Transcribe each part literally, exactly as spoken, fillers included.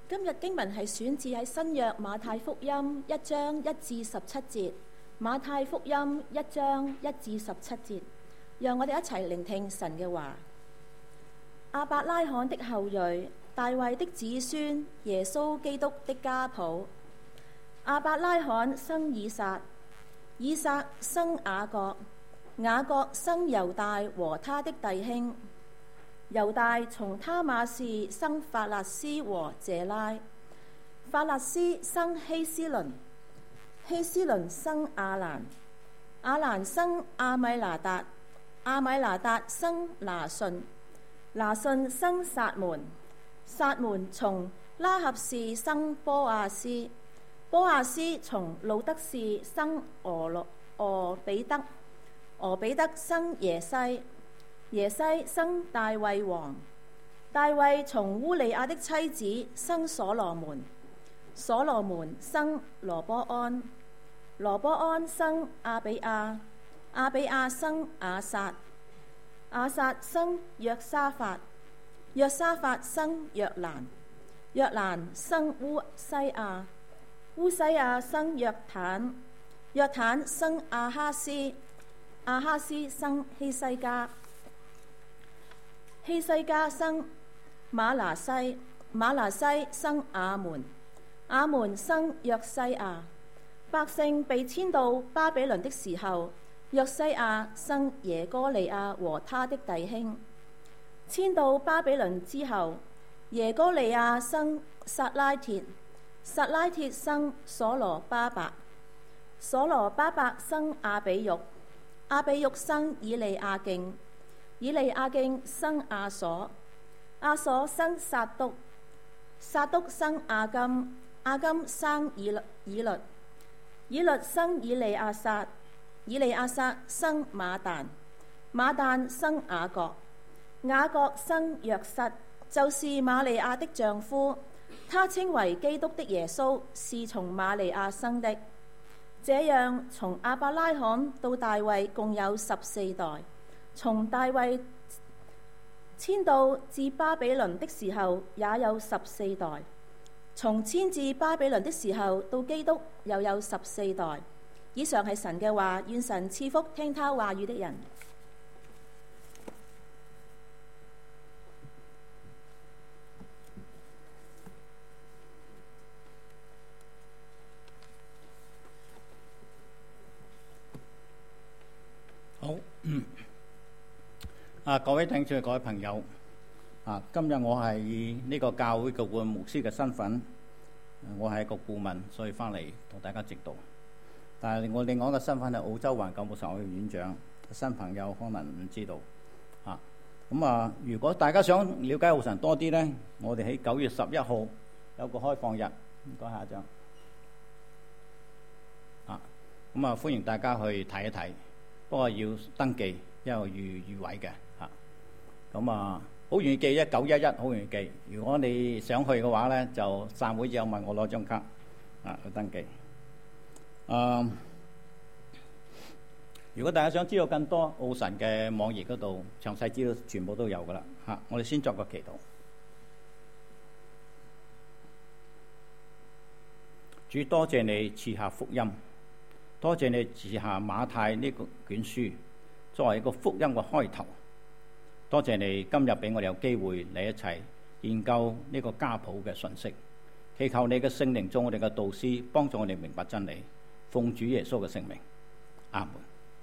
今日經文係選自喺新約馬太福音一章一至十七節。馬太福音一章一至十七節，讓我哋一齊聆聽神嘅話。亞伯拉罕的後裔，大衛的子孫，耶穌基督的家譜。亞伯拉罕生以撒，以撒生雅各，雅各生猶大和他的弟兄。猶大從他瑪士生法勒斯和謝拉，法勒斯生希斯倫，希斯倫生亞蘭，亞蘭生亞米拿達，亞米拿達生拿順，拿順生撒門，撒門從拉合士生波亞斯，波亞斯從路德士生俄羅俄比德，俄比德生耶西，耶西生大衛王，大衛從烏利亞的妻子生所羅門，所羅門生羅波安，羅波安生亞比亞，亞比亞生亞撒，亞撒生約沙法，約沙法生約蘭，約蘭生烏西亞，烏西亞生約坦，約坦生亞哈斯，亞哈斯生希西家，希西家生馬拿西，馬拿西生亞門，亞門生約西亞。百姓被遷到巴比倫的時候，約西亞生耶哥利亞和他的弟兄。遷到巴比倫之後，耶哥利亞生撒拉鐵，撒拉鐵生所羅巴伯，所羅巴伯生亞比玉，亞比玉生以利亞敬，以利亞敬生亞所，亞所生撒督，撒督生亞金，亞金生以律，以律，以律生以利亞撒，以利亞撒生馬但，馬但生雅各，雅各生約瑟，就是瑪利亞的丈夫，他稱為基督的耶穌，是從瑪利亞生的。這樣從亞伯拉罕到大衛共有十四代，從大衛遷到至巴比倫的時候也有十四代，從遷至巴比倫的時候到基督又有十四代。以上係神嘅話，願神賜福聽他話語的人。 好，嗯，啊，各位聽眾、各位朋友，啊，今日我係以呢個教會嘅顧問牧師嘅身份，我係一個顧問，所以翻嚟同大家直道。但係我另外一個身份係澳洲環球牧神學院院長，新朋友可能唔知道。啊，咁啊，如果大家想了解澳神多啲呢，我哋喺九月十一號有個開放日，唔該下一張。啊，咁啊，歡迎大家去睇一睇。不過要登記，因為預預位嘅嚇。咁啊，好容易記，一九一一好容易記。如果你想去嘅話咧，就散會之後問我攞張卡啊去登記。啊，如果大家想知道更多澳神嘅網頁嗰度詳細資料，全部都有噶啦嚇。我哋先作個祈禱。主，多謝你賜下福音。多謝你賜下馬太呢個卷書作為一個福音嘅開頭。多謝你今日俾我哋有機會嚟一齊研究呢個家譜嘅信息。祈求你嘅聖靈做我哋嘅導師，幫助我哋明白真理。奉主耶穌嘅聖名，阿門。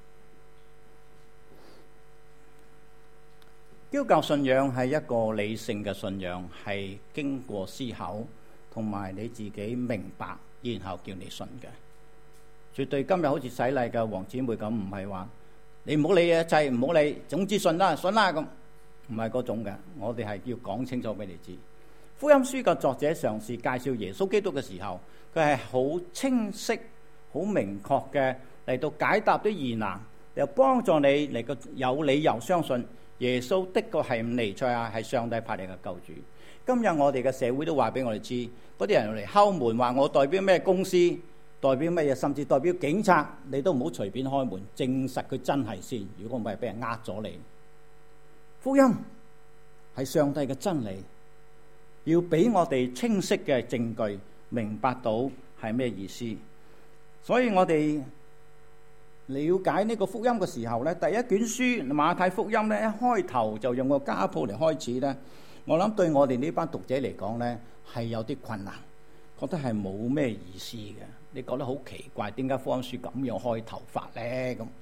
基督教信仰係一個理性嘅信仰，係經過思考同埋你自己明白，然後叫你信嘅。絕對今日好似洗禮嘅黃姊妹咁，唔係話你唔好理嘢，制唔好理，總之信啦，信啦咁，唔係嗰種嘅。我哋係要講清楚俾你知。福音書嘅作者嘗試介紹耶穌基督嘅時候，佢係好清晰、好明確嘅嚟到解答啲疑難，又幫助你嚟個有理由相信耶穌的確係彌賽亞，係上帝派嚟嘅救主。今日我哋嘅社會都話俾我哋知，嗰啲人嚟敲門話我代表咩公司，代表乜嘢，甚至代表警察，你都唔好隨便開門，證實佢真係先。如果唔係，俾人呃咗你。福音係上帝嘅真理， 要俾我哋清晰嘅證據，明白到係咩意思。所以我哋了解呢個福音嘅時候咧，第一卷書馬太福音咧，一開頭就用個家譜嚟開始咧，我諗對我哋呢班讀者嚟講咧係有啲困難，覺得係冇咩意思嘅。你覺得好奇怪，點解福音書咁樣開頭法咧？咁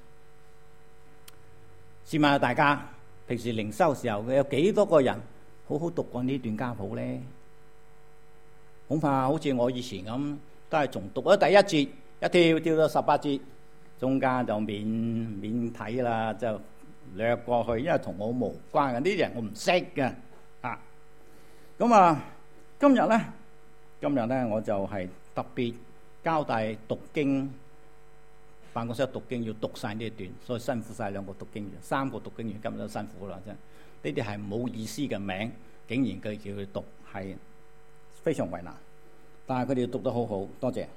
試問下大家，平時靈修時候有幾多個人好好讀過呢段家譜咧？恐怕好似我以前咁，都係從讀咗第一節一跳跳到十八節，中間就免免睇啦，就略過去，因為同我無關嘅，呢啲人我唔識嘅啊。咁啊，今日咧，今日咧我就係特別交代讀經，辦公室讀經要讀晒呢一段，所以辛苦晒兩個讀經員，三個讀經員今日都辛苦啦，真。呢啲係冇意思嘅名，竟然佢叫佢讀，係非常為難。但係佢哋讀得好好，多謝。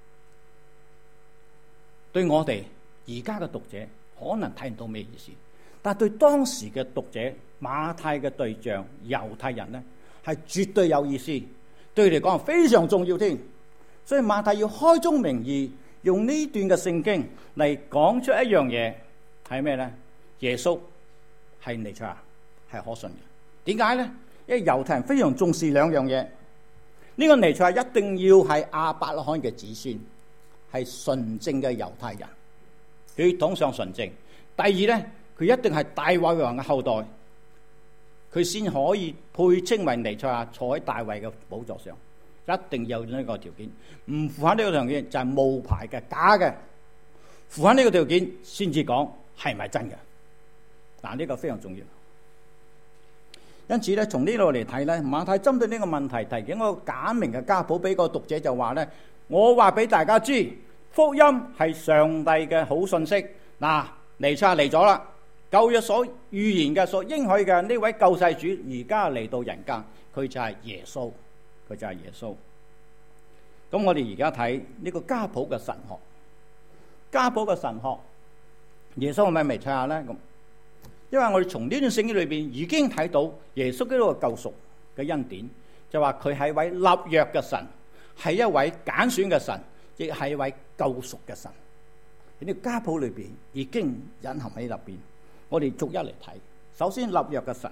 對我哋而家嘅讀者可能睇唔到咩意思，但係對當時嘅讀者馬太嘅對象猶太人呢，係絕對有意思，對佢嚟講非常重要添。所以馬太要開宗明義用呢段嘅聖經嚟講出一樣嘢，係咩呢？耶穌係彌賽亞，係可信嘅。點解呢？因為猶太人非常重視兩樣嘢。呢個彌賽亞一定要係亞伯拉罕嘅子孫，係純正嘅猶太人，血統上純正。第二呢，佢一定係大衛王嘅後代，佢先可以配稱為彌賽亞，坐喺大衛嘅寶座上。一定有呢個條件，唔符合呢個條件就係冒牌嘅、假嘅。符合呢個條件先至講係咪真嘅。嗱，呢個非常重要。因此咧，從呢度嚟睇咧，馬太針對呢個問題提供一個簡明嘅家譜俾個讀者，就話咧：我話俾大家知，福音係上帝嘅好信息。嗱，彌賽亞嚟咗啦，舊約所預言嘅、所應許嘅呢位救世主，而家嚟到人間，佢就係耶穌，佢就係耶穌。咁我哋而家睇呢個家譜嘅神學，家譜嘅神學，耶穌係咪彌賽亞咧？咁？因為我哋從呢段聖經裏邊已經睇到耶穌基督嘅救贖嘅恩典，就話佢係一位立約嘅神，係一位揀選嘅神，亦係一位救贖嘅神。喺呢個家譜裏邊已經隱含喺入邊。我哋逐一嚟睇。首先立約嘅神，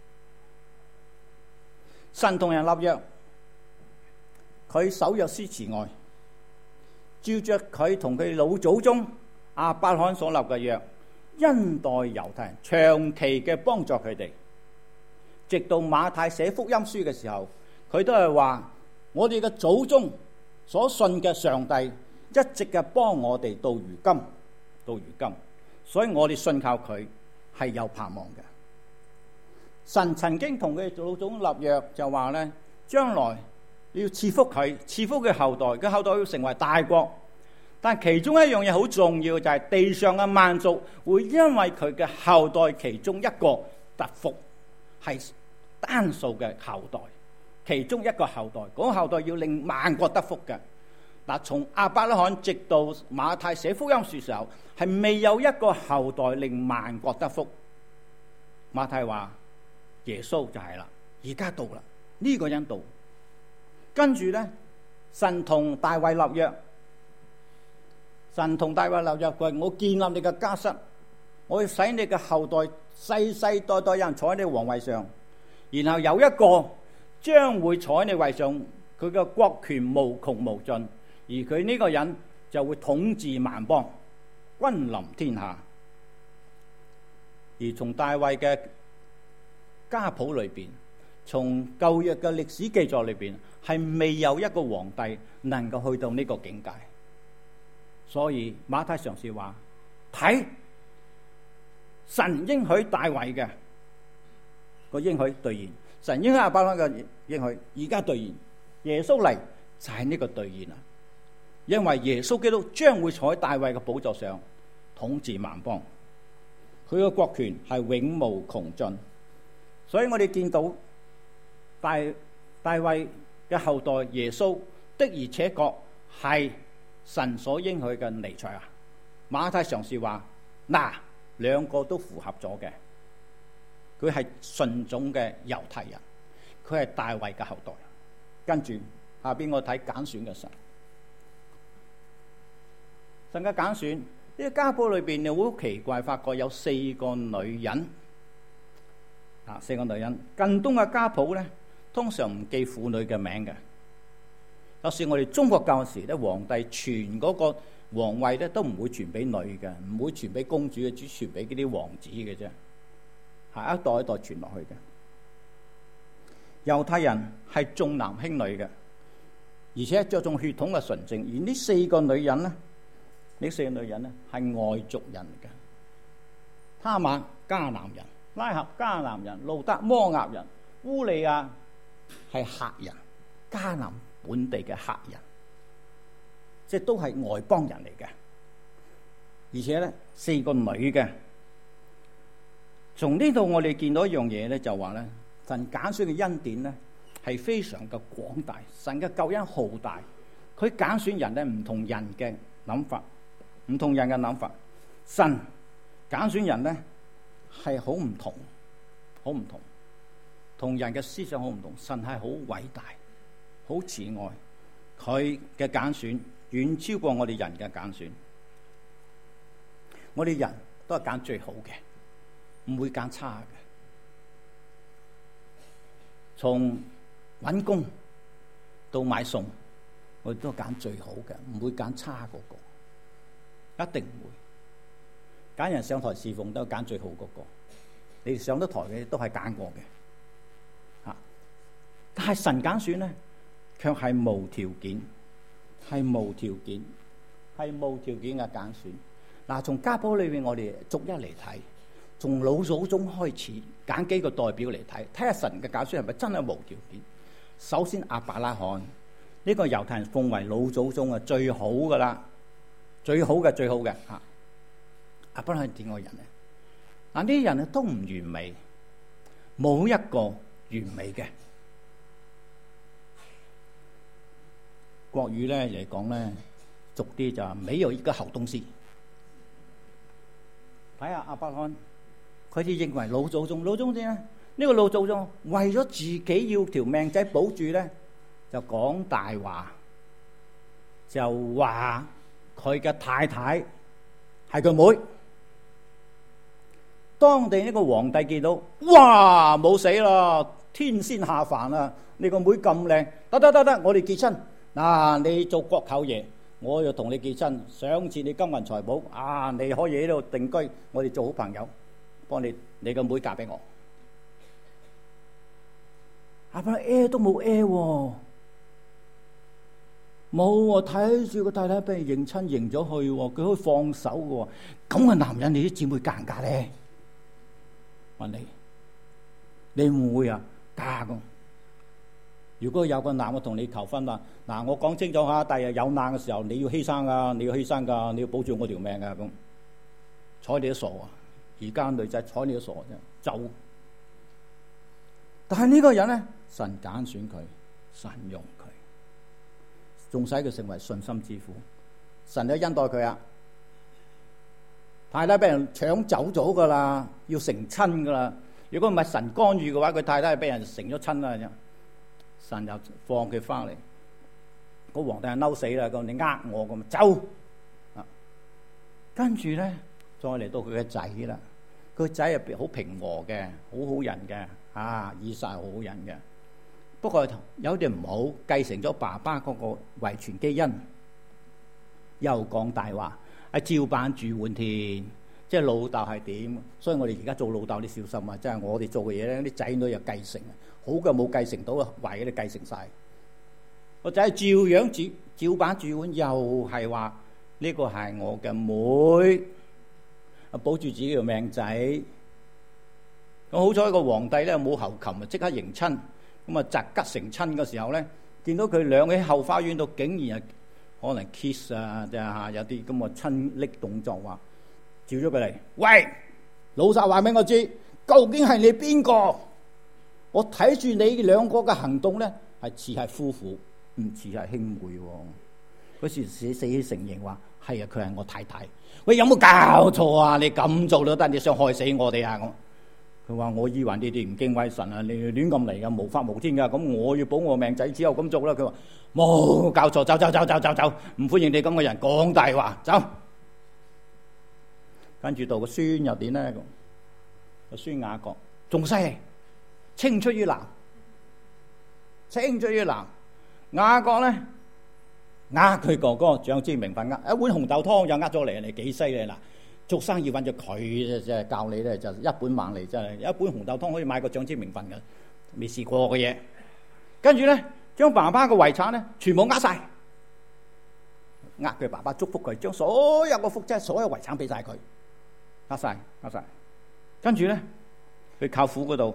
神同人立約，佢守約施慈愛，照着佢同佢老祖宗亞伯拉罕所立嘅約，恩待猶太人，長期嘅幫助佢哋，直到馬太寫福音書嘅時候，佢都係話我哋嘅祖宗所信嘅上帝一直嘅幫我哋到如今，到如今，所以我哋信靠佢係有盼望嘅。神曾經同佢老祖宗立約，就話咧，將來要賜福佢，賜福佢後代，佢後代要成為大國。但其中一樣嘢好重要，就係地上嘅萬族會因為佢嘅後代其中一個得福，係單數嘅後代，其中一個後代，嗰個後代要令萬國得福嘅。嗱，從亞伯拉罕直到馬太寫福音書時候，係未有一個後代令萬國得福。馬太話耶穌就係啦，而家到啦，呢個人到，跟住咧，神同大衛立約。神同大衛立約，佢話我建立你嘅家室，我要使你嘅後代世世代代有人坐喺你皇位上，然後有一個將會坐喺你位上，佢嘅國權無窮無盡，而佢呢個人就會統治萬邦，君臨天下。而從大衛嘅家譜裏邊，從舊約嘅歷史記載裏邊，係未有一個皇帝能夠去到呢個境界。所以馬太嘗試話睇神應許大衛嘅個應許兌現，神應許亞伯拉罕嘅應許而家兌現，耶穌嚟就係呢個兌現啦。因為耶穌基督將會坐喺大衛嘅寶座上統治萬邦，佢嘅國權係永無窮盡。所以我哋見到大大衛嘅後代耶穌的而且確係神所應許嘅彌賽亞。馬太嘗試話嗱，兩個都符合咗嘅。佢係純種嘅猶太人， 佢係大衛嘅後代。跟住下邊我睇揀選嘅神，神嘅揀選呢、這個家譜裏邊你好奇怪，發覺有四個女人啊，四個女人。近東嘅家譜咧，通常唔記婦女嘅名嘅。有時我哋中國教時咧，皇帝傳嗰個皇位咧都唔會傳俾女嘅，唔會傳俾公主嘅，只傳俾嗰啲王子嘅啫，係一代一代傳落去嘅。猶太人係重男輕女嘅，而且着重血統嘅純正。而呢四個女人咧，呢四個女人咧係外族人嚟嘅。他瑪迦南人，拉合迦南人，路德摩押人，烏利亞係赫人，迦南本地嘅赫人，即係都係外邦人嚟嘅。而且咧四個女嘅，從呢度我哋見到一樣嘢咧，就話咧神揀選嘅恩典咧係非常嘅廣大，神嘅救恩浩大。佢揀選人咧唔同人嘅諗法，唔同人嘅諗法，神揀選人咧係好唔同，好唔同，同人嘅思想好唔同。神係好偉大，好慈愛，佢嘅揀選遠超過我哋人嘅揀選。我哋人都係揀最好嘅，唔會揀差嘅。從揾工到買餸，我哋都揀最好嘅，唔會揀差嗰個，一定唔會。揀人上台侍奉都揀最好嗰個，你哋上得台嘅都係揀過嘅。嚇！但係神揀選咧，卻係無條件，係無條件，係無條件嘅揀選。嗱，從家譜裏邊，我哋逐一嚟睇，從老祖宗開始揀幾個代表嚟睇，睇下神嘅揀選係咪真係無條件。首先亞伯拉罕呢、這個猶太人奉為老祖宗啊，最好噶啦，最好嘅最好嘅嚇。亞伯拉罕係點個人咧？嗱，呢啲人咧都唔完美，冇一個完美嘅。國語咧嚟講咧，俗啲就沒有一個好東西。睇下亞伯拉罕，佢哋認為老祖宗，老祖宗咧，呢、這個老祖宗為咗自己要條命仔保住咧，就講大話，就話佢嘅太太係佢妹。當地呢個皇帝見到，哇，冇死啦，天仙下凡啦！你個妹咁靚，得得得得，我哋結親嗱，你做國舅爺。我又同你結親，賞賜你金銀財寶啊！你可以喺度定居，我哋做好朋友，幫你你個妹嫁俾我。阿伯誒都冇誒喎，冇喎，睇住個太太俾人認親認咗去喎，佢可以放手嘅喎。咁嘅男人，你啲姊妹嫁唔嫁咧？問你，你唔會啊嫁㗎？如果有個男嘅同你求婚啦，嗱，我講清楚下，第日有難嘅時候你要犧牲噶，你要犧牲噶，你要保住我條命噶，咁睬你都傻啊！而家女仔睬你都傻啫，走。但係呢個人咧，神揀選佢，神用佢，仲使佢成為信心之父，神都恩待佢啊！太太俾人搶走咗噶啦，要成親噶啦。如果唔係神干預嘅話，佢太太係俾人成咗親啦。神又放佢翻嚟，個皇帝係嬲死啦！咁你呃我咁走啊！跟住咧，再嚟到佢嘅仔啦。佢個仔入邊好平和嘅，好好人嘅，啊，以撒好好人嘅。不過有啲唔好，繼承咗爸爸嗰個遺傳基因，又講大話，係照板煮碗添。即係老豆係點，所以我哋而家做老豆，你小心啊！即係我哋做嘅嘢咧，啲仔女又繼承啊，好嘅冇繼承到啊，壞嘅你繼承晒。個仔照樣照照板煮碗，又係話呢個係我嘅妹，啊保住自己條命仔。咁好彩個皇帝咧冇後擒啊，即刻迎親。咁啊擇吉成親嘅時候咧，見到佢兩喺後花園度，竟然係可能 kiss 啊，即係嚇有啲咁嘅親昵動作話。召咗佢嚟，喂，老實話俾我知，究竟係你邊個？我睇住你兩個嘅行動咧，係似係夫婦，唔似係兄妹。嗰時死死起承認話，係啊，佢係我太太。喂，有冇搞錯啊？你咁做都得，你想害死我哋啊？ 佢話：我以為你哋唔敬畏神啊，你哋亂咁嚟噶，無法無天噶。咁我要保我命仔，只有咁做啦。佢話：冇搞錯，走走走走走走，唔歡迎你咁嘅人講大話，走。跟住到個孫又點咧？個孫雅各仲犀利，青出於藍，青出於藍。雅各咧呃佢哥哥長子名分，呃一碗紅豆湯又呃咗嚟，你幾犀利啦！做生意揾咗佢，即係教你咧就一本萬利，真係一本紅豆湯可以買個長子名分嘅，未試過嘅嘢。跟住咧，將爸爸嘅遺產咧全部呃晒，呃佢爸爸祝福佢，將所有嘅福即係所有遺產俾晒佢，呃晒呃晒。跟住咧，去舅父嗰度，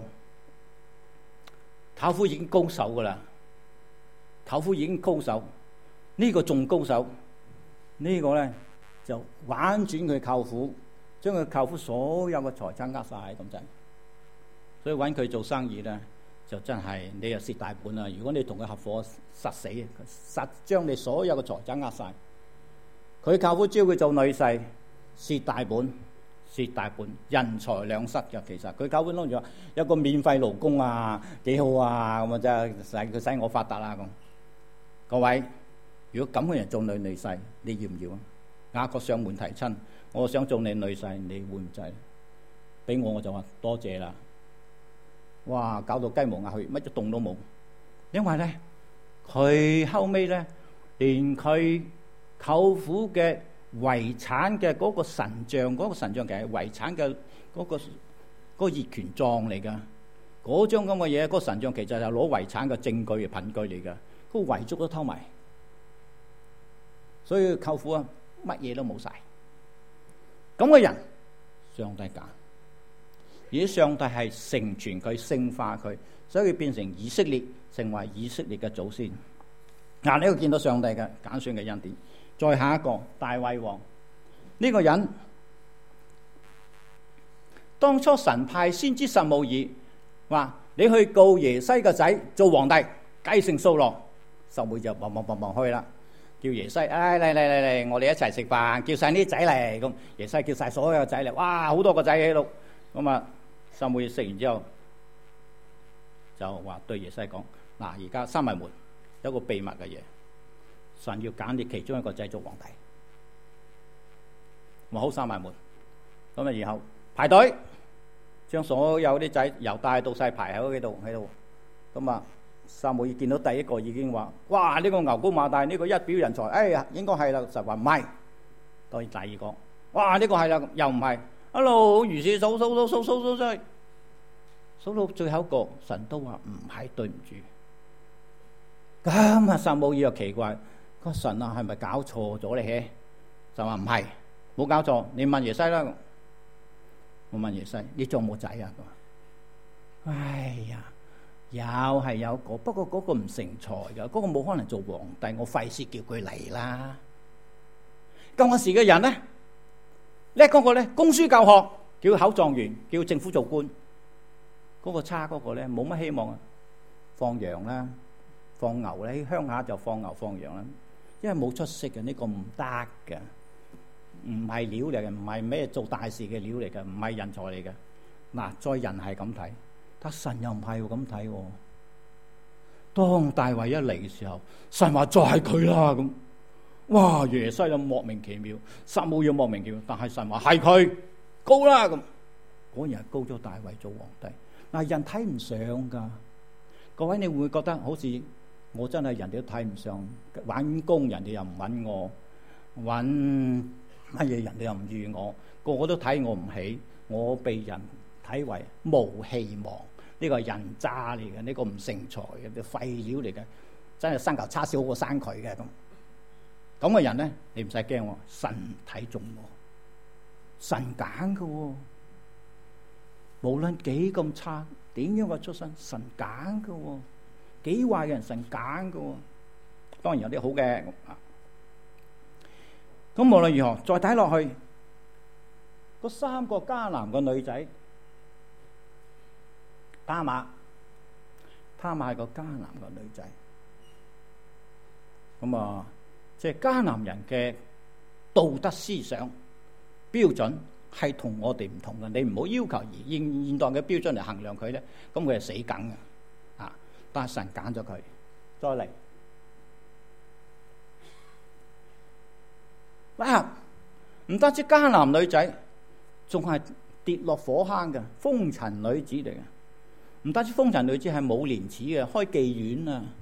舅父已經高手噶啦，舅父已經高手，呢個仲高手，呢個咧。就玩轉佢舅父，將佢舅父所有嘅財產呃晒咁滯，所以揾佢做生意咧，就真係你又蝕大本啦。如果你同佢合夥，實死，實將你所有嘅財產呃晒。佢舅父招佢做女婿，蝕大本，蝕大本，人財兩失嘅。其實佢舅父諗住有個免費勞工啊，幾好啊，咁啊真係使佢使我發達啦咁。各位，如果咁嘅人做女女婿，你要唔要啊？雅各上門提親，我想做你女婿，你會唔制？俾我我就話多謝啦。哇，搞到雞毛鴨血，乜一動都冇。因為咧，佢後尾咧，連佢舅父嘅遺產嘅嗰個神像，嗰個神像其實係遺產嘅嗰個嗰個業權狀嚟㗎。嗰張咁嘅嘢，嗰個神像其實係攞遺產嘅證據嘅憑據嚟㗎。嗰個遺囑都偷埋，所以舅父啊，乜嘢都冇晒，咁嘅人上帝揀，而上帝係成全佢、聖化佢，所以佢變成以色列，成為以色列嘅祖先。嗱，呢個見到上帝嘅揀選嘅恩典。再下一個大衛王，呢個人當初神派先知撒母耳話：你去告耶西嘅仔做皇帝，繼承掃羅。撒母耳就忙忙忙忙去啦。叫耶西，哎嚟嚟嚟嚟，我哋一齊食飯，叫晒啲仔嚟咁。耶西叫晒所有仔嚟，哇，好多個仔喺度。咁啊，撒母耳食完之後，就話對耶西講：嗱，而家閂埋門，有一個秘密嘅嘢，神要揀你其中一個仔做皇帝。我好閂埋門，咁啊，然後排隊，將所有啲仔由大到細排喺度喺度，咁啊。撒母耳見到第一個已經話：哇！呢個牛高馬大，呢個一表人才，哎呀，應該係啦。神話唔係，當然第二個，哇！呢個係啦，又唔係。一路如是數數數數數數數，數到最後一個，神都話唔係，對唔住。咁啊，撒母耳又奇怪，個神啊，係咪搞錯咗咧？就話唔係，冇搞錯。你問耶西啦，我問耶西：你仲有冇仔啊？佢話：哎呀！有係有個，不過嗰個唔成才㗎，嗰、嗰個冇可能做皇帝，我費事叫佢嚟啦。咁嗰時嘅人咧，叻嗰個咧，供書教學，叫考狀元，叫政府做官。嗰、嗰個差嗰個咧，冇乜希望啊。放羊啦，放牛咧，喺鄉下就放牛放羊啦，因為冇出息嘅，呢、呢個唔得嘅，唔係料嚟嘅，唔係咩做大事嘅料嚟嘅，唔係人才嚟嘅。嗱，再人係咁睇。但神又唔係咁睇喎。當大衛一嚟嘅時候，神話就係佢啦咁。哇！耶西就莫名其妙，撒母耳莫名其妙，但係神話係佢高啦咁。果然係高咗大衛做皇帝。嗱，人睇唔上噶。各位，你會唔會覺得好似我真係人哋都睇唔上？揾工人哋又唔揾我，揾乜嘢人哋又唔預我，個個都睇我唔起，我被人睇為冇希望。呢個係人渣嚟嘅，呢、這個唔成才嘅，啲廢料嚟嘅，真係生嚿叉燒好過生佢嘅咁。咁嘅人咧，你唔使驚喎，神睇中我，神揀嘅喎。無論幾咁差，點樣嘅出身，神揀嘅喎。幾壞嘅人，神揀嘅喎。當然有啲好嘅。咁無論如何，再睇落去，嗰三個迦南嘅女仔。他瑪，他瑪係個迦南嘅女仔，咁啊，即係迦南人嘅道德思想標準係同我哋唔同嘅。你唔好要求以現現代嘅標準嚟衡量佢咧，咁佢係死梗嘅啊！但係神揀咗佢，再嚟哇！唔單止迦南女仔，仲係跌落火坑嘅風塵女子嚟嘅。唔單止風塵女子，係冇廉恥嘅，開妓院啊！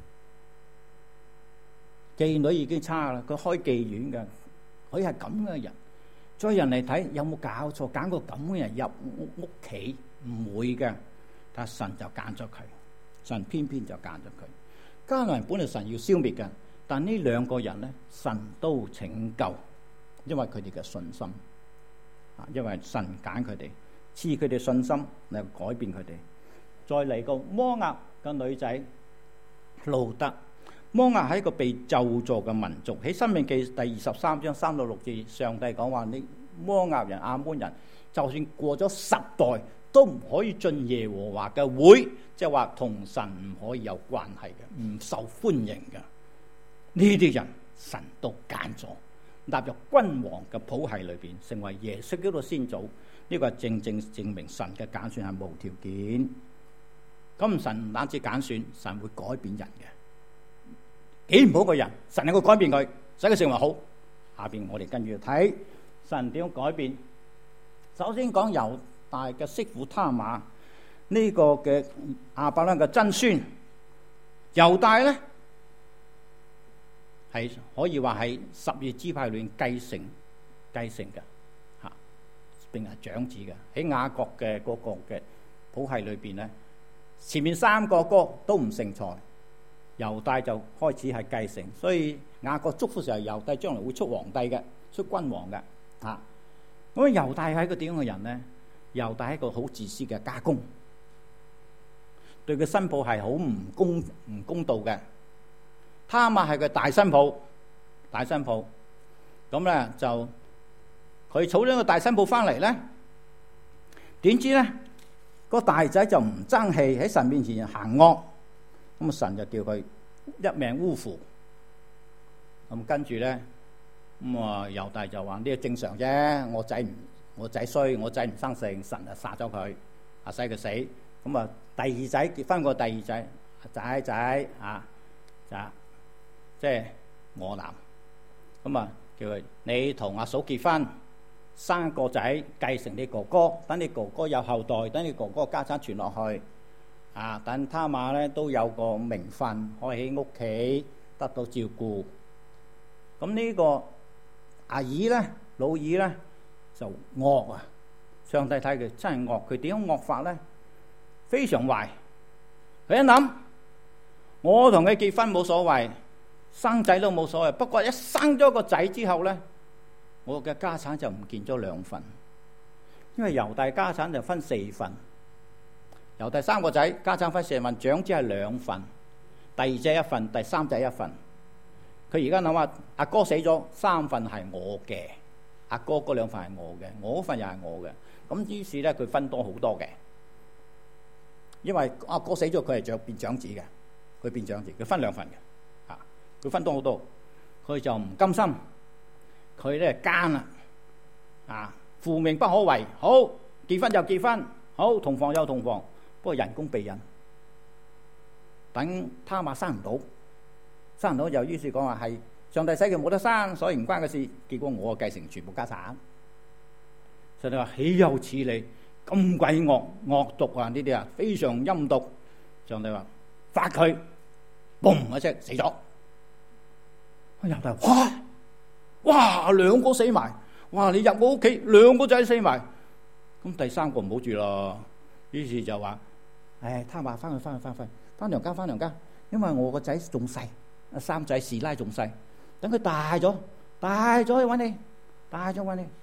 妓女已經差啦，佢開妓院嘅，佢係咁嘅人。再人嚟睇，有冇搞錯？揀個咁嘅人入屋企唔會嘅，但係神就揀咗佢，神偏偏就揀咗佢。迦南人本來神要消滅嘅，但呢兩個人咧，神都拯救，因為佢哋嘅信心啊，因為神揀佢哋，賜佢哋信心嚟改變佢哋。再嚟個摩押嘅女仔路德。摩押係一個被咒詛嘅民族。喺申命記第二十三章三到六節，上帝講話：你摩押人、亞捫人，就算過咗十代，都唔可以進耶和華嘅會，即係話同神唔可以有關係嘅，唔受歡迎嘅。呢啲人神都揀咗，納入君王嘅譜系裏邊，成為耶穌基督先祖。呢個係正正證明神嘅揀選係無條件。咁神唔單止揀選，神會改變人嘅。幾唔好個人，神能夠改變佢，使佢成為好。下邊我哋跟住睇神點樣改變。首先講猶大嘅媳婦他瑪，呢、這個嘅亞伯蘭嘅曾孫。猶大咧係可以話係十二支派裏繼承繼承嘅嚇，並係長子嘅。喺雅各嘅嗰個嘅譜系裏邊咧，前面三個哥都唔成才。猶大就開始係繼承，所以雅各祝福時候，猶大將來會出皇帝嘅，出君王嘅嚇。咁猶大係一個點樣嘅人咧？猶大係一個好自私嘅家公，對佢新抱係好唔公唔公道嘅。他瑪係佢大新抱，大新抱咁咧就佢娶咗個大新抱翻嚟咧，點知咧個大仔就唔爭氣，喺神面前行惡。咁神就叫佢一命嗚呼。咁跟住咧，咁啊猶大就話呢個正常啫，我仔唔我仔衰，我仔唔生性，神就殺咗佢，啊使佢死。咁啊第二仔結婚個第二仔仔仔啊，就即係我男。咁啊叫佢你同阿嫂結婚，生個仔繼承你哥哥，等你哥哥有後代，等你哥哥家產傳落去。啊！等他瑪咧都有個名分，可以喺屋企得到照顧。咁呢個阿爾咧，老二咧就惡啊！上帝睇佢真係惡，佢點樣惡法咧？非常壞。佢一諗，我同佢結婚冇所謂，生仔都冇所謂。不過一生咗個仔之後咧，我嘅家產就唔見咗兩份，因為猶大家產就分四份。由第三個仔家產分四份，長子係兩份，第二仔一份，第三仔一份。佢而家諗下，阿哥死咗，三份係我嘅，阿哥嗰兩份係我嘅，我嗰份又係我嘅。咁於是咧，佢分多好多嘅，因為阿哥死咗，佢係長變長子嘅，佢變長子，佢分兩份嘅，嚇，佢分多好多，佢就唔甘心，佢咧奸啦，啊，父命不可違，好結婚就結婚，好同房又同房。不過人工避孕，等他瑪生唔到，生唔到就於是講話係上帝使佢冇得生，所以唔關佢事。結果我繼承全部家產。上帝話豈有此理，咁鬼惡惡毒啊！呢啲啊非常陰毒。上帝話發佢，嘣一聲死咗。猶大哇哇兩個死埋，哇你入我屋企兩個仔死埋，咁第三個唔好住咯。於是就話。唉，他瑪翻去翻去翻去翻娘家翻娘家，因為我個仔仲細，三仔士拉仲細，等佢大咗，大咗去揾你，大咗揾你。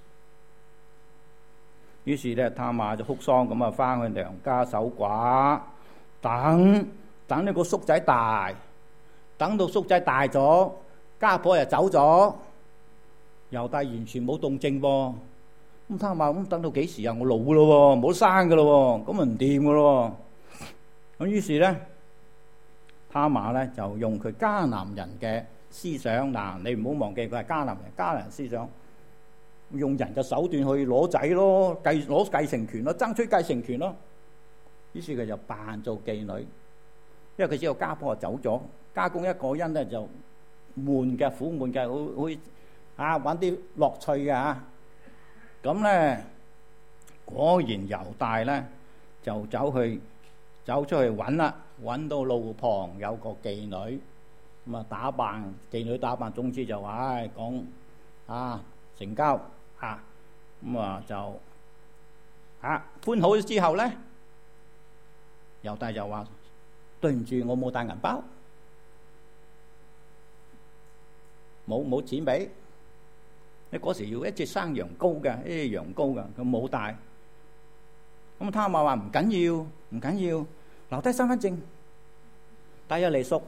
於是咧，他瑪就哭喪咁啊，翻去娘家守寡，等等呢個叔仔大，等到叔仔大咗，家婆又走咗，猶大完全冇動靜噃。咁他瑪咁等到幾時啊？我老咯，冇生噶咯，咁咪唔掂噶咯。咁於是咧，他瑪咧就用佢迦南人嘅思想嗱，你唔好忘記佢係迦南人，迦南人思想用人嘅手段去攞仔咯，繼攞繼承權咯，爭取繼承權咯。於是佢就扮做妓女，因為佢知道家婆走咗，家公一個人咧就悶嘅，苦悶嘅，會會啊揾啲樂趣嘅嚇。咁咧果然猶大咧就走去走出去揾啦，揾到路旁有個妓女，咁啊打扮妓女打扮，總之就話唉講啊成交啊，咁啊就啊歡好之後咧，猶大就話對唔住，我冇帶銀包，冇冇錢俾。你嗰時要一隻生羊羔嘅，一隻羊羔嘅，佢冇帶。咁他媽話唔緊要，唔緊要，留低身份證，帶入嚟贖。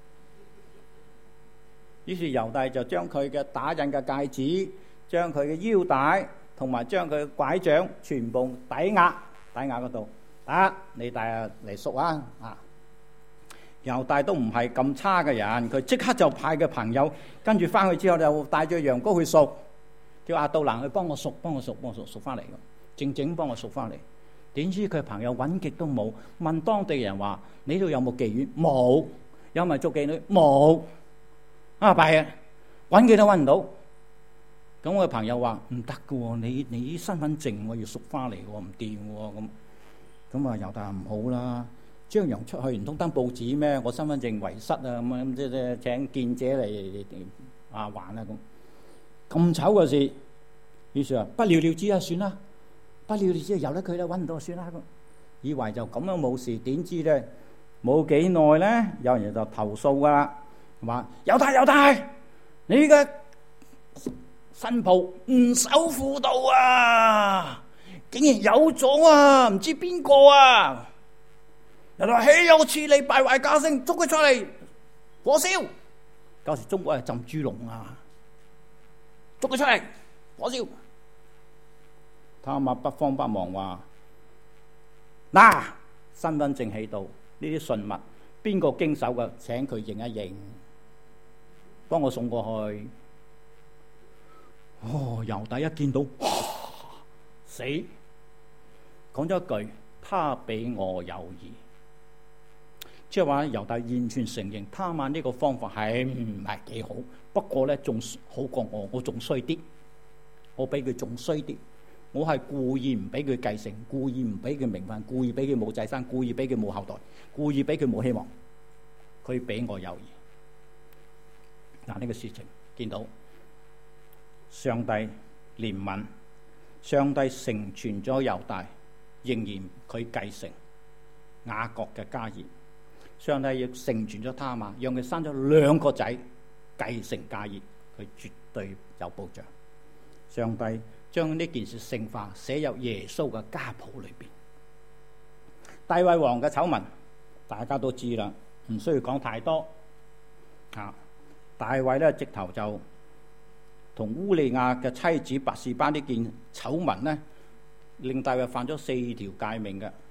於是猶大就將佢嘅打印嘅戒指、將佢嘅腰帶同埋將佢嘅拐杖全部抵押，抵押嗰度。啊，你帶嚟贖啊！啊，猶大都唔係咁差嘅人，佢即刻就派嘅朋友跟住翻去之後就帶咗羊羔去贖，叫亞杜蘭去幫我贖，幫我贖，幫我贖，贖翻嚟，靜靜幫我贖翻嚟。點知佢朋友揾極都冇，問當地人話：你度有冇妓院？冇。有咪做妓女？冇。啊弊啊，揾極都揾唔到。咁我嘅朋友話：唔得嘅喎，你你身份證我要贖翻嚟喎，唔掂喎咁。咁啊猶大唔好啦，張揚出去唔通登報紙咩？我身份證遺失啊咁啊，即係請見者嚟啊還啊咁。咁醜嘅事，於是話不了了之啊，算啦。不了了之，由得佢啦，揾唔到就算啦。以為就咁樣冇事，點知咧冇幾耐咧，有人就投訴噶啦，話猶大猶大，你嘅新抱唔守婦道啊！竟然有咗啊！唔知邊個啊？人哋話豈有此理，敗壞家聲，捉佢出嚟火燒。舊時中國係浸豬籠啊，捉佢出嚟火燒。他媽不慌不忙話：嗱，身份證喺度，呢啲信物邊個經手嘅？請佢認一認，幫我送過去。哦，猶大一見到，死！講咗一句：他比我有義，即係話猶大完全承認他瑪呢個方法係唔係幾好，不過咧仲好過我，我仲衰啲，我比佢仲衰啲。我係故意唔俾佢繼承，故意唔俾佢名分，故意俾佢冇仔生，故意俾佢冇後代，故意俾佢冇希望。佢比我有義。嗱，呢個事情見到上帝憐憫，上帝成全咗猶大。仍然佢繼承雅各嘅家業，上帝亦成全咗他瑪，讓佢生咗兩個仔繼承家業，佢絕對有保障。上帝將呢件事聖化，寫入耶穌嘅家譜裏邊。大衛王嘅醜聞大家都知啦，唔需要講太多。啊，大衛咧直頭就同烏利亞嘅妻子拔示巴呢件醜聞咧，令大衛犯咗四條誡命嘅：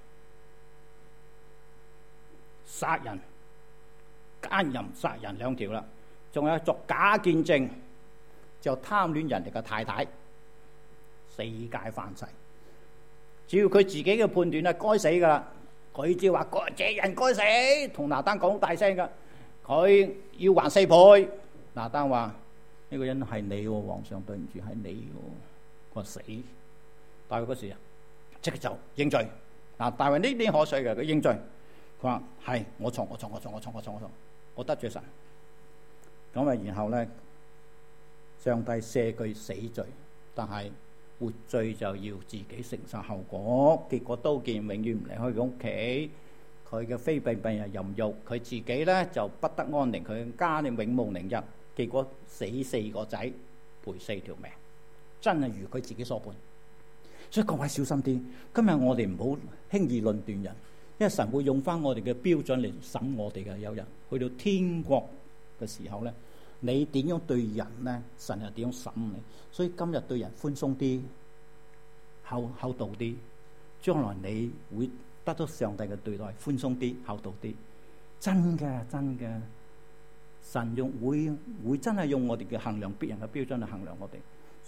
殺人、奸淫、殺人兩條啦，仲有作假見證，就貪戀人哋嘅太太，四誡犯齊。只要佢自己嘅判斷係該死噶啦，佢只話這人該死，同拿單講大聲噶，佢要還四倍。拿單話：呢個人係你喎，皇上對唔住，係你喎，佢死。大衛嗰時啊，即刻就認罪。嗱，大衛呢啲可水嘅，佢認罪，佢話係我錯，我錯，我錯，我錯，我錯，我錯，我得罪神。咁啊，然後咧，上帝赦佢死罪，但係活罪就要自己承受後果。結果刀劍永遠唔離開佢屋企，佢嘅妃嬪病人淫慾，佢自己咧就不得安寧，佢家咧永無寧日。結果死四個仔，賠四條命，真係如佢自己所判。所以各位小心啲，今日我哋唔好輕易論斷人，因為神會用翻我哋嘅標準嚟審我哋嘅。有人去到天國嘅時候咧，你點樣對人咧，神又點樣審你。所以今日對人寬鬆啲，厚厚道啲，將來你會得到上帝嘅對待，寬鬆啲，厚道啲。真嘅，真嘅，神用會會真係用我哋嘅衡量別人嘅標準嚟衡量我哋。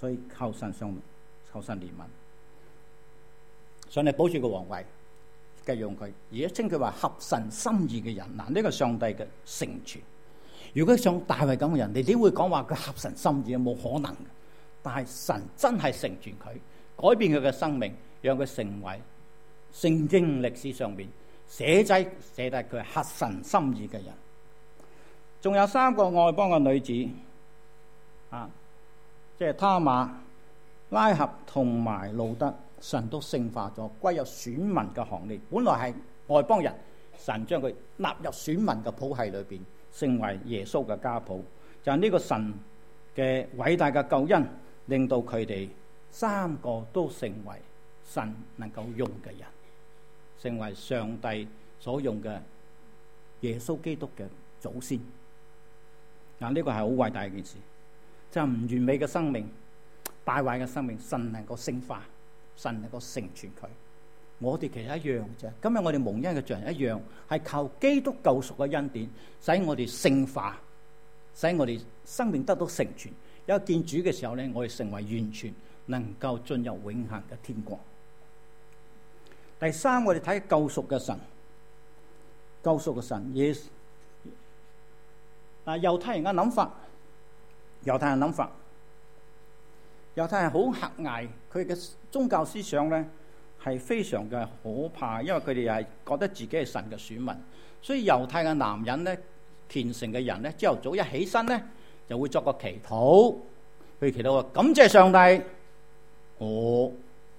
所以求神上求神憐憫，上帝保住個皇位，繼續用佢，而家稱佢話合神心意嘅人。嗱，呢個上帝嘅成全。如果像大衛咁嘅人，你點會講話佢合神心意啊？冇可能。但係神真係成全佢，改變佢嘅生命，讓佢成為聖經歷史上面寫低寫低佢係合神心意嘅人。仲有三個外邦嘅女子啊，即係他瑪、拉合同埋路德，神都聖化咗，歸入選民嘅行列。本來係外邦人，神將佢納入選民嘅譜系裏邊，成為耶穌嘅家譜。就係呢個神嘅偉大嘅救恩，令到佢哋三個都成為神能夠用嘅人，成為上帝所用嘅耶穌基督嘅祖先。嗱，呢個係好偉大嘅件事，就係唔完美嘅生命、敗壞嘅生命，神能夠聖化，神能夠成全佢。我哋其實一樣啫。今日我哋蒙恩嘅罪人一樣，係靠基督救贖嘅恩典，使我哋聖化，使我哋生命得到成全。有見主嘅時候咧，我哋成為完全，能夠進入永恆嘅天國。第三，我哋睇救贖嘅神，救贖嘅神耶穌。嗱，猶太人嘅諗法，猶太人諗法，猶太人好狹隘，佢嘅宗教思想咧係非常嘅可怕，因為佢哋又係覺得自己係神嘅選民，所以猶太嘅男人咧，虔誠嘅人咧，朝頭早一起身咧，就會作個祈禱，佢祈禱話：感謝上帝，我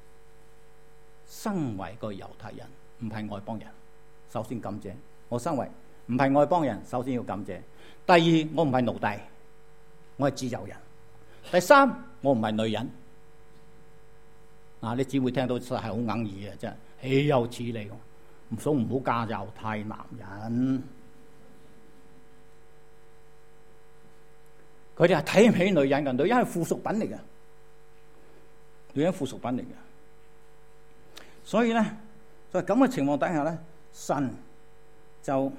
身為個猶太人，唔係外邦人，首先感謝我身為唔係外邦人，首先要感謝。第二，我唔係奴隸，我係自由人。第三，我唔係女人。嗱，你只會聽到實係好硬耳嘅，真係豈有此理！唔想唔好嫁猶太男人。佢哋係睇唔起女人嘅，女人係附屬品嚟嘅，女人附屬品嚟嘅。所以咧，在咁嘅情況底下咧，神就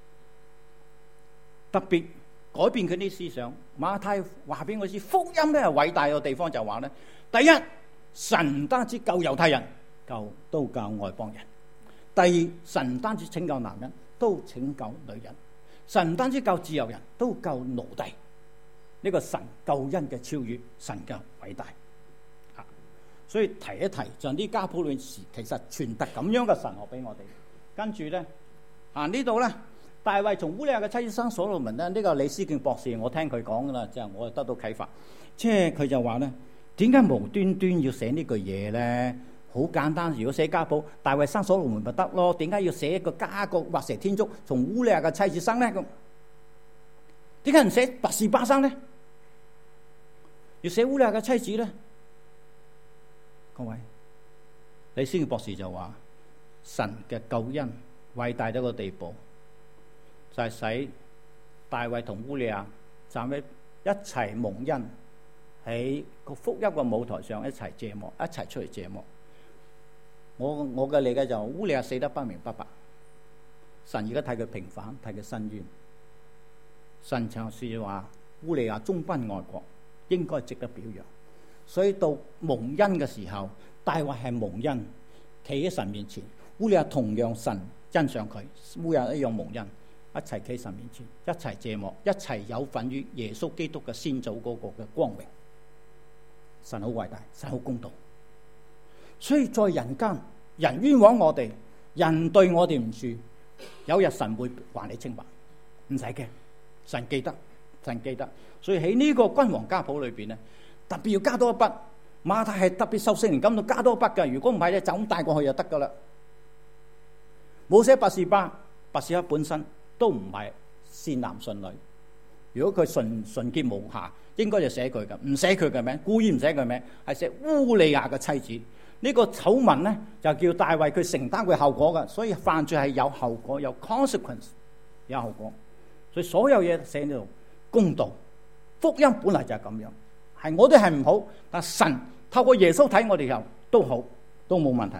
特別改變佢啲思想。馬太話俾我知，福音咧係偉大嘅地方就話咧，第一，神唔單止救猶太人，救都救外邦人；第二，神唔單止拯救男人，都拯救女人；神唔單止救自由人，都救奴隸。呢個神救恩嘅超越，神嘅偉大。啊，所以提一提，就呢家譜裏時其實傳達咁樣嘅神學俾我哋。跟住咧，啊呢度咧。大衛從烏利亞嘅妻子生所羅門咧，呢、這個李思敬博士，我聽佢講噶啦，即係我得到啟發。即係佢就話咧，點解無端端要寫呢句嘢咧？好簡單，如果寫家譜，大衛生所羅門咪得咯？點解要寫一個家國畫蛇添足，從烏利亞嘅妻子生咧？咁點解唔寫拔示巴生咧？要寫烏利亞嘅妻子咧？各位，李思敬博士就話：神嘅救恩偉大到一個地步。就係使大衛同烏利亞站喺一齊蒙恩，喺個福音嘅舞台上一齊謝幕，一齊出嚟謝幕。我我嘅理解就係烏利亞死得不明不白，神而家睇佢平反，睇佢伸冤。神常說話烏利亞忠奔外國，應該值得表揚。所以到蒙恩嘅時候，大衛係蒙恩，企喺神面前，烏利亞同樣神欣賞佢，烏利亞一樣蒙恩。一齊企神面前，一齊謝幕，一齊有份於耶穌基督嘅先祖嗰個嘅光榮。神好偉大，神好公道。所以在人間，人冤枉我哋，人對我哋唔住，有日神會還你清白，唔使驚。神記得，神記得。所以喺呢個君王家譜裏邊咧，特別要加多一筆。馬太係特別受聖靈感動加多一筆嘅，如果唔係咧，就咁帶過去就得噶啦。冇寫拔示巴，拔示巴本身都唔係善男信女，如果佢純純潔無瑕，應該就寫佢嘅，唔寫佢嘅名，故意唔寫佢名，係寫烏利亞嘅妻子。呢、這個醜聞咧就叫大衛佢承擔佢後果嘅，所以犯罪係有後果，有 consequence， 有後果。所以所有嘢寫呢度公道，福音本來就係咁樣，係我哋係唔好，但神透過耶穌睇我哋又都好，都冇問題。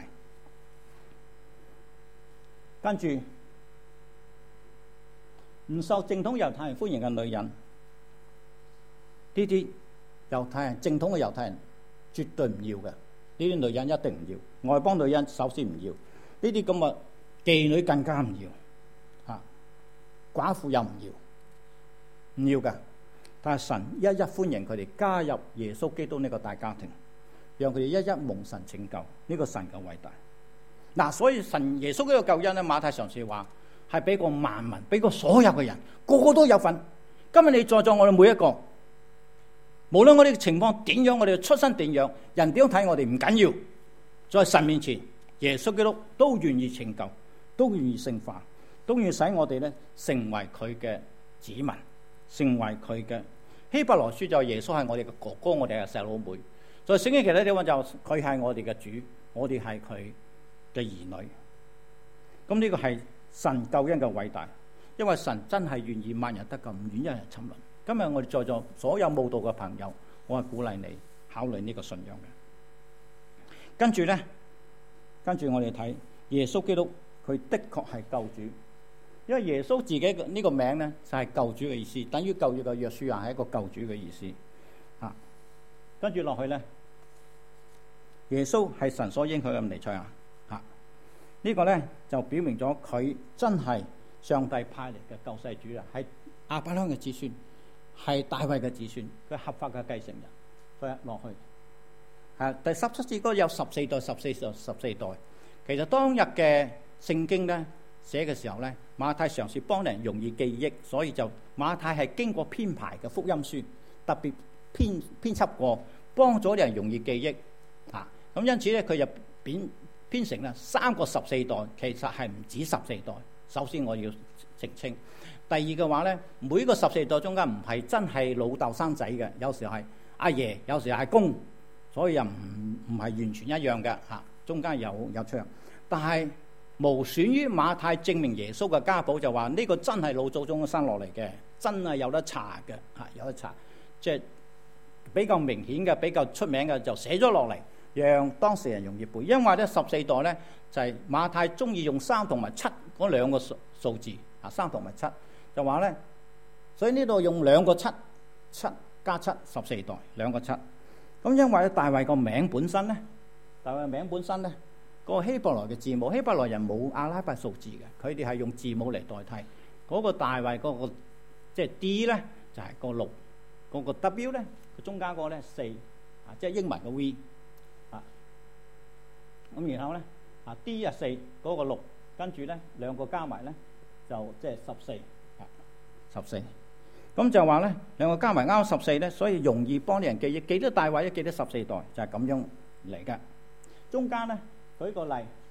跟住。唔受正統猶太人歡迎嘅女人，呢啲猶太人正統嘅猶太人絕對唔要嘅。呢啲女人一定唔要，外邦女人首先唔要，呢啲咁嘅妓女更加唔要，嚇寡婦又唔要，唔要㗎。但係神一一歡迎佢哋加入耶穌基督呢個大家庭，讓佢哋一一蒙神拯救。呢個神嘅偉大嗱，所以神耶穌呢個救恩咧，馬太常說話係俾個萬民，俾個所有嘅人，個個都有份。今日你在座我哋每一個，無論我哋嘅情況點樣，我哋嘅出身點樣，人點樣睇我哋唔緊要，在神面前，耶穌基督都願意拯救，都願意聖化，都願意使我哋咧成為佢嘅子民，成為佢嘅。希伯來書就耶穌係我哋嘅哥哥，我哋係細佬妹。在聖經其他地方就佢係我哋嘅主，我哋係佢嘅兒女。咁呢個係神救恩嘅偉大，因為神真係願意萬人得救，唔願一人沉淪。今日我哋在座所有慕道嘅朋友，我係鼓勵你考慮呢個信仰嘅。跟住咧，跟住我哋睇耶穌基督，佢的確係救主。因為耶穌自己嘅呢個名咧就係、是、救主嘅意思，等於舊約嘅約書亞係一個救主嘅意思。啊，跟住落去咧，耶穌係神所應許嘅彌賽亞。啊，這個、呢個咧就表明咗佢真係上帝派嚟嘅救世主啊，係亞伯拉罕嘅子孫，係大衛嘅子孫，佢合法嘅繼承人。再落去，啊，第十七節嗰有十四代、十四代、十四代。其實當日嘅聖經咧寫嘅時候咧，馬太嘗試幫人容易記憶，所以就馬太係經過編排嘅福音書，特別編編輯過，幫咗人容易記憶。啊，咁因此咧，佢就編編成啦三個十四代，其實係唔止十四代。首先我要澄清。第二嘅話咧，每個十四代中間唔係真係老豆生仔嘅，有時係阿爺，有時係阿公，所以又唔唔係完全一樣嘅嚇。中間有有出入，但係無損於馬太證明耶穌嘅家譜，就話呢個真係老祖宗生落嚟嘅，真係有得查嘅嚇，有得查，即係比較明顯嘅、比較出名嘅就寫咗落嚟，讓當事人容易背。因為咧十四代咧就係、是、馬太中意用三同埋七嗰兩個數數字啊，三同埋七就話咧，所以呢度用兩個七，七加七十四代兩個七。咁因為大衛個名本身咧。大衛名本身咧，嗰個希伯來嘅字母，希伯來人冇阿拉伯數字嘅，佢哋係用字母嚟代替。嗰、那個大衛嗰、那個即係 D 咧，就係、是、個六；嗰、那個 W 咧，佢中間嗰個咧四，啊，即係英文嘅 V 啊。咁然後咧啊 D 啊四，嗰個六，跟住咧兩個加埋咧就即係十四，啊十四。咁就話咧兩個加埋啱十四咧，所以容易幫啲人記憶，記得大衛，一記得十四代，就係、是、咁樣嚟嘅。中間咧，舉個例，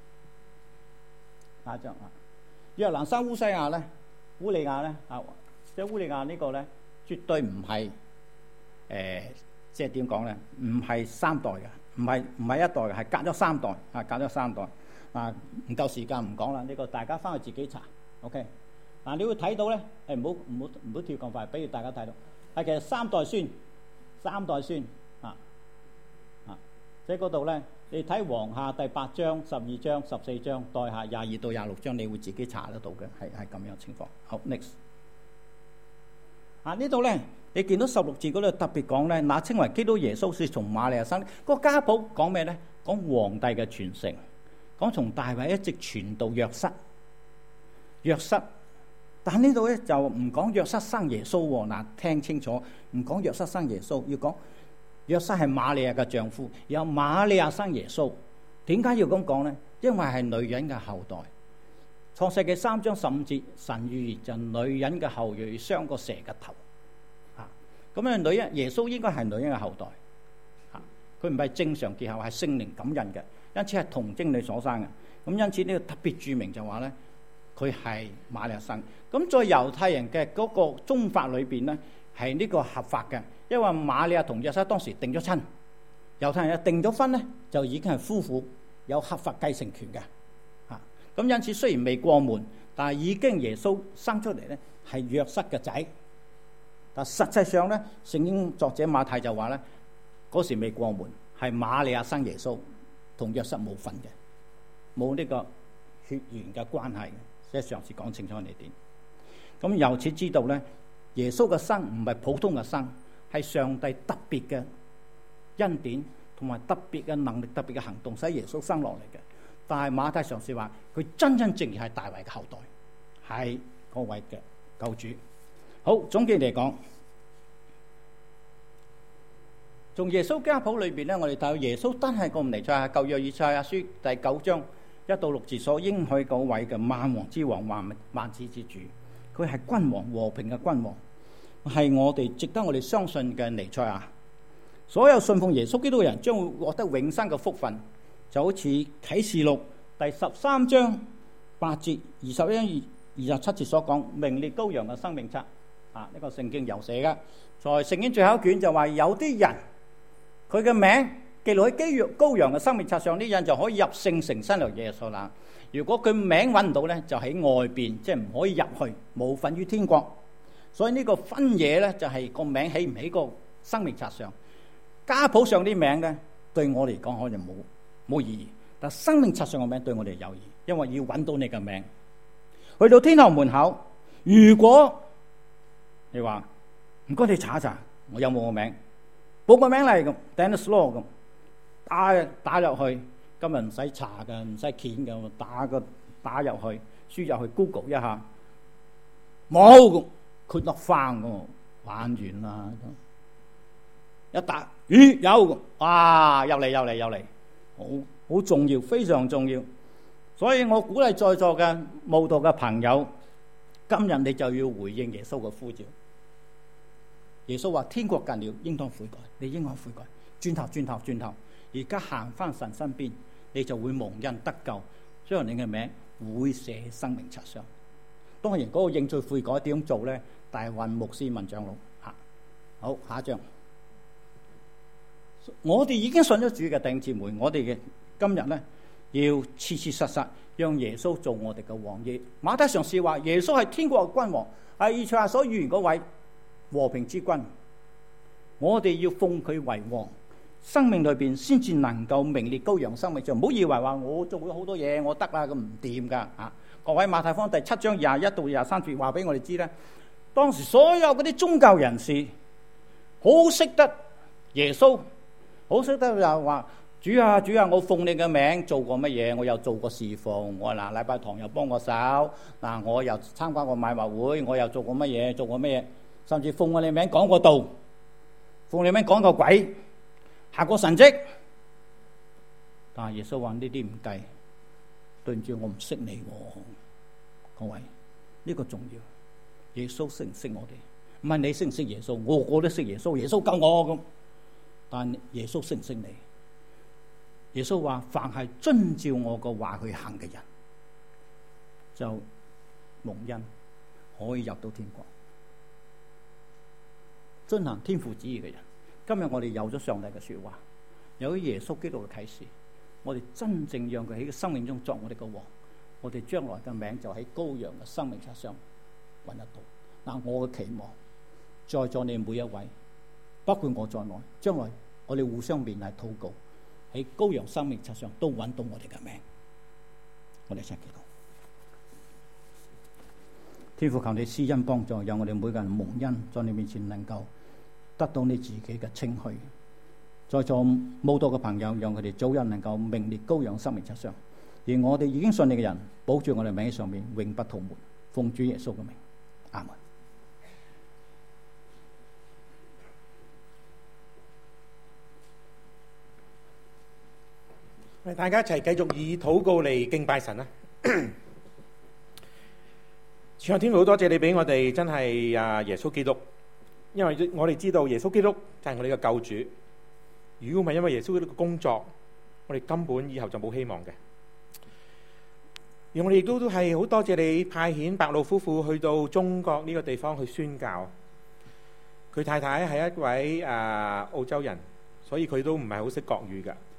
下一張啊，約蘭生烏西亞咧，烏利亞咧啊，即係烏利亞呢個咧，絕對唔係誒，即係點講咧？唔係三代嘅，唔係唔係一代嘅，係隔咗三代啊，隔咗三代啊，唔夠時間唔講啦，呢、這個大家翻去自己查 ，OK？ 嗱、啊，你會睇到咧，誒唔好唔好唔好跳咁快，俾住大家睇到，係其實三代孫，三代孫啊啊，即係嗰度咧。你睇王下第八章、十二章、十四章，代下廿二到廿六章，你會自己查得到嘅，係係咁樣情況。好 ，next 啊，呢度咧，你見到十六字嗰度特別講咧，那稱為基督耶穌是從瑪利亞生。個家譜講咩咧？講皇帝嘅傳承，講從大衛一直傳到約瑟。約瑟，但呢度咧就唔講約瑟生耶穌喎。嗱，聽清楚，唔講約瑟生耶穌，要講。約瑟係瑪利亞嘅丈夫，由瑪利亞生耶穌。點解要咁講呢？因為係女人嘅後代。創世記三章十五節，神預言就女人嘅後裔傷過蛇嘅頭。啊，咁啊，女人耶穌應該係女人嘅後代。啊，佢唔係正常結合，係聖靈感孕嘅，因此係童貞女所生嘅。咁因此呢個特別註明就話咧，佢係瑪利亞生。咁在猶太人嘅嗰個宗法裏邊咧，係呢個合法嘅。因為瑪利亞同約瑟當時定咗親，猶太人一定咗婚咧，就已經係夫婦有合法繼承權嘅。嚇，咁因此雖然未過門，但係已經耶穌生出嚟咧係約瑟嘅仔。但實際上咧，聖經作者馬太就話咧，嗰時未過門，係瑪利亞生耶穌，同約瑟冇份嘅，冇呢個血緣嘅關係嘅。即係上次講清楚你點。咁由此知道咧，耶穌嘅生唔係普通嘅生。係上帝特別嘅恩典， 同埋特別嘅能力、特別嘅行動，使耶穌生落嚟嘅。但係馬太常說話，佢真真正正係大衛嘅後代，係嗰位嘅救主。好，總結嚟講，從耶穌家譜裏邊咧，我哋睇到耶穌真係個彌賽亞，舊約以賽亞書第九章一到六節所應許嗰位嘅萬王之王、萬萬子之主，佢係君王，和平嘅君王，係我哋值得我哋相信嘅彌賽亞。所有信奉耶穌基督嘅人將會獲得永生嘅福分，就好似啟示錄第十三章八節、二十一章二十七節所講，名列羔羊嘅生命冊啊，呢個聖經有寫嘅。在聖經最後一卷就話，有啲人佢嘅名記錄喺基督羔羊嘅生命冊上，啲人就可以入聖城新約耶穌啦。如果佢名揾唔到咧，就喺外邊，即係唔可以入去，冇份於天國。所以呢個分野咧，就係個名起唔起個生命冊上。家譜上啲名咧，對我嚟講可能冇冇意義，但生命冊上嘅名對我哋有意義，因為要揾到你嘅名。去到天后門口，如果你話唔該你查一查，我有冇個名，報個名嚟咁 Dennis Law 咁打打入去，今日唔使查嘅，唔使鉗嘅，打個打入去，輸入去 Google 一下，冇咁佢得翻嘅，玩完啦。一打，咦有，哇入嚟入嚟入嚟，好好重要，非常重要。所以我鼓勵在座嘅慕道嘅朋友，今日你就要回應耶穌嘅呼召。耶穌話：天國近了，應當悔改。你應該悔改，轉頭轉頭轉頭，而家行翻神身邊，你就會蒙恩得救，將你嘅名會寫喺生命冊上。當然嗰個認罪悔改點樣做咧？大運牧師問長老嚇。好，下一章。我哋已經信咗主嘅弟兄姊妹，我哋嘅今日咧要切切實實讓耶穌做我哋嘅王。馬太常說話，耶穌係天國嘅君王，係以賽亞所預言嗰位和平之君。我哋要奉佢為王，生命裏邊先至能夠名列羔羊生命冊。唔好以為話我做咗好多嘢，我得啦，咁唔掂噶嚇。各位，馬太福音第七章廿一到廿三節話俾我哋知咧，當時所有嗰啲宗教人士好識得耶穌。好識得又話主啊主啊，我奉你嘅名做過乜嘢？我又做過侍奉，我嗱禮拜堂又幫我手，嗱我又參加過買賣會，我又做過乜嘢？做過乜嘢？甚至奉我你名講過道，奉你名講過鬼，行過神蹟。但係耶穌話呢啲唔計，對唔住我唔識你喎，各位呢、呢個重要。耶穌識唔識我哋？唔係你識唔識耶穌？我個都識耶穌，耶穌救我咁。但耶穌識唔識你？耶穌話：凡係遵照我個話去行嘅人，就蒙恩，可以入到天國。遵行天父旨意嘅人，今日我哋有咗上帝嘅說話，有咗耶穌基督嘅啟示，我哋真正讓佢喺生命中作我哋嘅王，我哋將來嘅名就喺羔羊嘅生命冊上揾得到。嗱，我嘅期望，在座你每一位，包括我在內，將來我哋互相勉勵禱告，喺羔羊生命冊上都揾到我哋嘅名。我哋一齊祈禱。天父，求你施恩幫助，讓我哋每個人蒙恩，在你面前能夠得到你自己嘅稱許。在座慕道嘅朋友，讓佢哋早日能夠名列羔羊生命冊上，而我哋已經信你嘅人，保住我哋名喺上面，永不塗抹。奉主耶穌嘅名，阿門。 大家一齊繼續以禱告嚟敬拜神啦！主啊，天父，好多謝你俾我哋真係啊耶穌基督，因為我哋知道耶穌基督就係我哋嘅救主。如果唔係因為耶穌基督嘅工作，我哋根本以後就冇希望嘅。而我哋亦都都係好多謝你派遣白路夫婦去到中國呢個地方去宣教。佢太太係一位啊澳洲人，所以佢都唔係好識國語㗎。